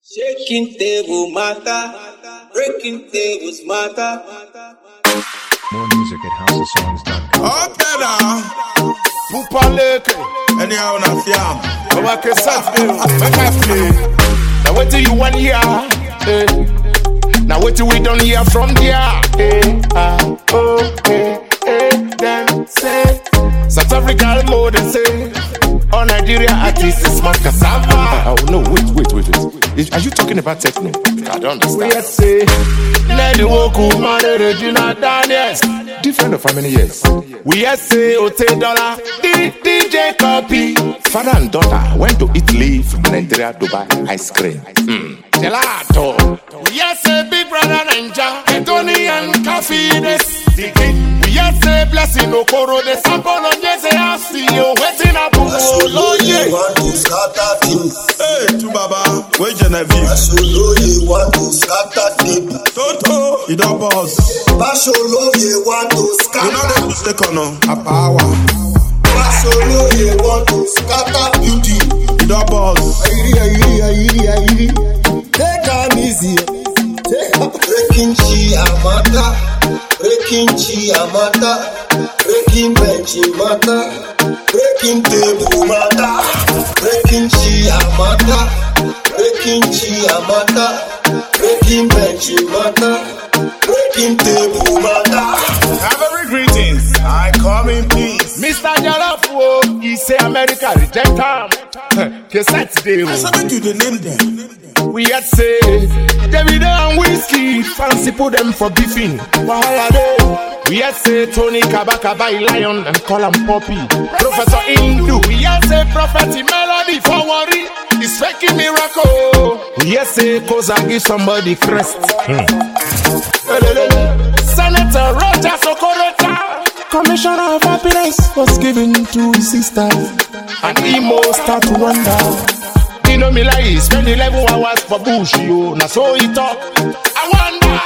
Shaking table matter, breaking tables matter. More music at housesongs.com. Okay now, Pupa Lake. Anyhow, na fiam. I work a Saturday. Make I play. Now what do you want here? Now what do we done here from there? Then say South Africa mode and say. Oh, Nigeria artist is smart cassava. Oh, no, wait. Are you talking about techno? I don't understand. We say, let the Woku Mane Regina Daniels. Different of how many years? We say, Ote Dollar, DJ Copy. Father and daughter went to Italy from Nigeria to buy ice cream. Gelato. We say, Big Brother Ninja, Tony and Coffee. We say, Blessing Okoro, the sample on Jesse Asio, waiting up for Loye. Want to scatter things. Hey, to Baba, where Genevieve? Basholoye want to scatter things. Toto, you don't boss. Basholoye want to You know scatter. they mistake on a power. Basholoye want to scatter beauty. You don't boss. Ayiri. Take am easy. Breaking Chiamata. Breaking Chiamata. Breaking bench mata. Breaking table mata. Breaking Chiamata. Breaking Chiamata. Breaking bench mata. Breaking table mata. Every greetings, I come in peace. Mr. Jalafo, he say America reject him. Cassette day. I said you the name them. We had say David and Whiskey, fancy put them for beefing. Why are they? We had say Tony Kabaka by Lion and call him Poppy. Professor Indu, we had say Prophet Melody for worry. It's faking miracle. We had say cause I give somebody crest. Senator Roger Sokorota, Commissioner of Happiness was given to his sister. And emo start to wonder. You know me like spend 11 hours for bush, yo. Now so he talk. I wonder.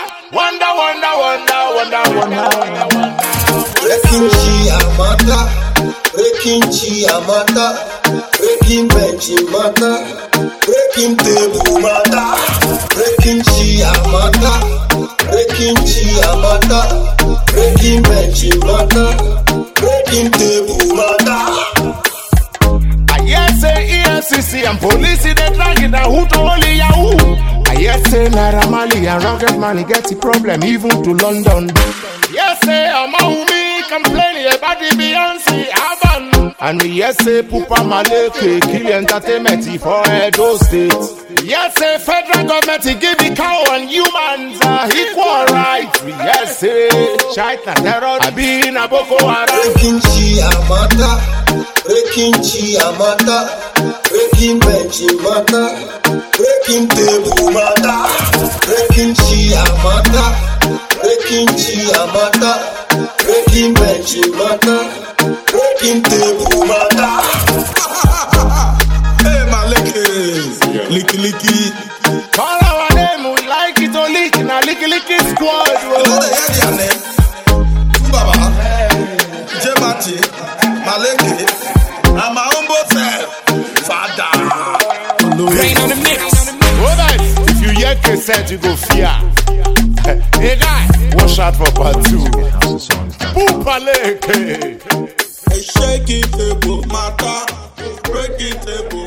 Breaking Chiamata. Breaking Chiamata. Breaking bench mata. Breaking table mata. Breaking Chiamata. Breaking Chiamata. Breaking bench mata. Breaking table mata. I hear say EFCC and police they dragging down who to only Yahoo. I hear say Naira Marley and Rocket Money get the problem even to London. Yes say Amaumi complaining about the Beyonce album. And we yes say Pupa Maleke kill entertainment for Edo State. Yes say federal government give the cow and humans equal rights. We yes say China terror Abina Boko Haram. Breaking Chiamata. Breaking Chiamata. Breaking bench mata. Breaking table mata. Breaking Chiamata. Breaking Chiamata. Breaking bench mata. Breaking table mata. Hey, my licky. Call our name, we like it or lick. Now licky squad. You know they hear their name? Baba, Jemati, Maleke, and my humble self, Father. Rain on the mix. Alright, if you hear cassette, you go fear. Hey guy, watch out for part 2. Housesongs.com. Pupa Leke. Shake it, table, matter, break it, table.